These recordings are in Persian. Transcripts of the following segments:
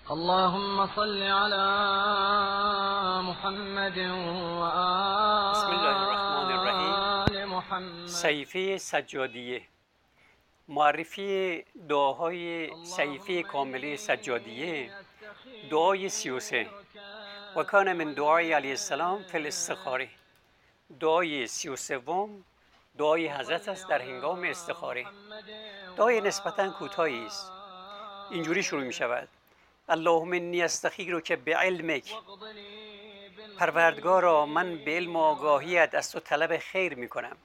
اللهم صل على محمد وآل بسم الله الرحمن الرحیم. محمد. صحیفه سجادیه. معرفی دعاهای صحیفه کامله سجادیه. دعای 33 و کان من دعای علیه السلام فی الاستخاره. دعای 33 دعای حضرت است در هنگام استخاره. دعای نسبتاً کوتاهی است. اینجوری شروع می شود: اللهم انی استخیرک بعلمک. پروردگارا من به علم و آگاهیت از تو طلب خیر می کنم.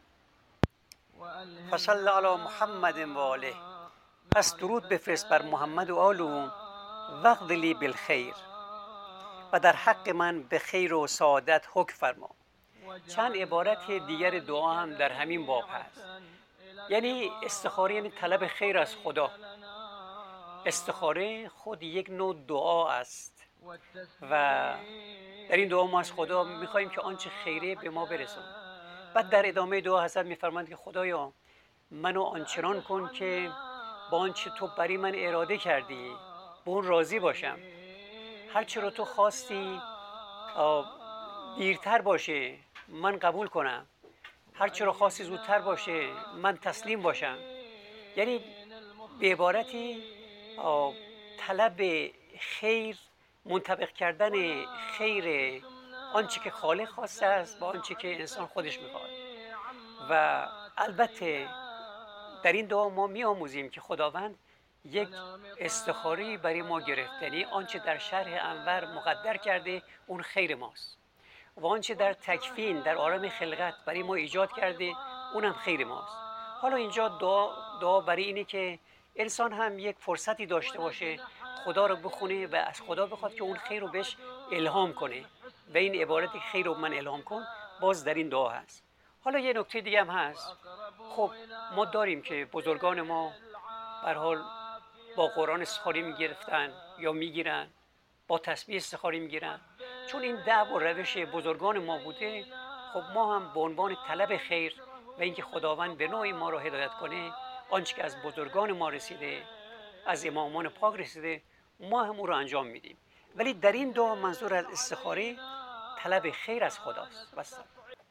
فصل علی محمد و آله. پس درود بفرست بر محمد و آل او. واقض لی بالخیر. و در حق من به خیر و سعادت حکم فرما. چند عبارت دیگر دعا هم در همین باب هست. یعنی استخاره یعنی طلب خیر از خدا. استخاره خود یک نوع دعا است و در این دعا ما از خدا میخواییم که آنچه خیره به ما برسون. بعد در ادامه دعا حضرت میفرمایند که خدایا منو آنچنان کن که با آنچه تو برای من اراده کردی به اون راضی باشم. هرچه رو تو خواستی دیرتر باشه من قبول کنم، هرچه رو خواستی زودتر باشه من تسلیم باشم. یعنی به عبارتی طلب خیر، منطبق کردن خیر آنچه که خالق خواسته است با آنچه که انسان خودش میخواد. و البته در این دعا ما میآموزیم که خداوند یک استخاری برای ما گرفته، یعنی آنچه در شرح انور مقدر کرده اون خیر ماست و آنچه در تکوین در عالم خلقت برای ما ایجاد کرده اونم خیر ماست. حالا اینجا دعا برای اینه که انسان هم یک فرصتی داشته باشه خدا رو بخونه و از خدا بخواد که اون خیر رو بهش الهام کنه و این عبارت خیر رو من الهام کن باز در این دعا هست. حالا یه نکته دیگه هم هست. خب ما داریم که بزرگان ما به هر حال با قرآن استخاره میگرفتن یا میگیرن، با تسبیح استخاره میگیرن. چون این دأب و روش بزرگان ما بوده، خب ما هم به عنوان طلب خیر و اینکه خداوند به نوعی ما را هدایت کنه، آنچه که از بزرگان ما رسیده، از امامان پاک رسیده، ما هم او را انجام میدیم. ولی در این دعا منظور از استخاره طلب خیر از خداست. بس.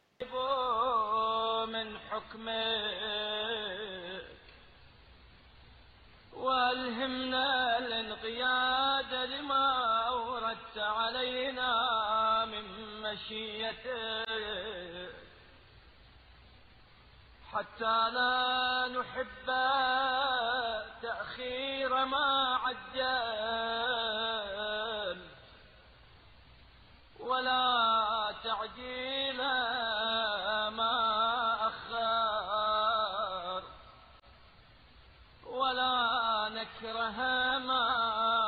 من حكمك والهمنا الانقياد لما أوردت علينا من مشيتك حتى لا نحب تأخير ما عجل ولا تعجيل ما أخر ولا نكره ما